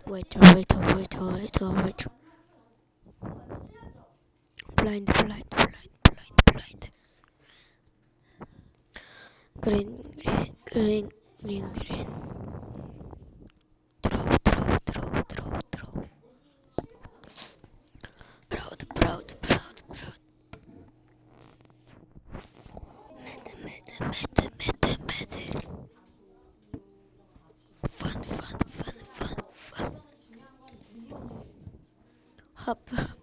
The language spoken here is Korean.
Wait. Blind. Green. Throw. Proud. Mad. Fun. Hop.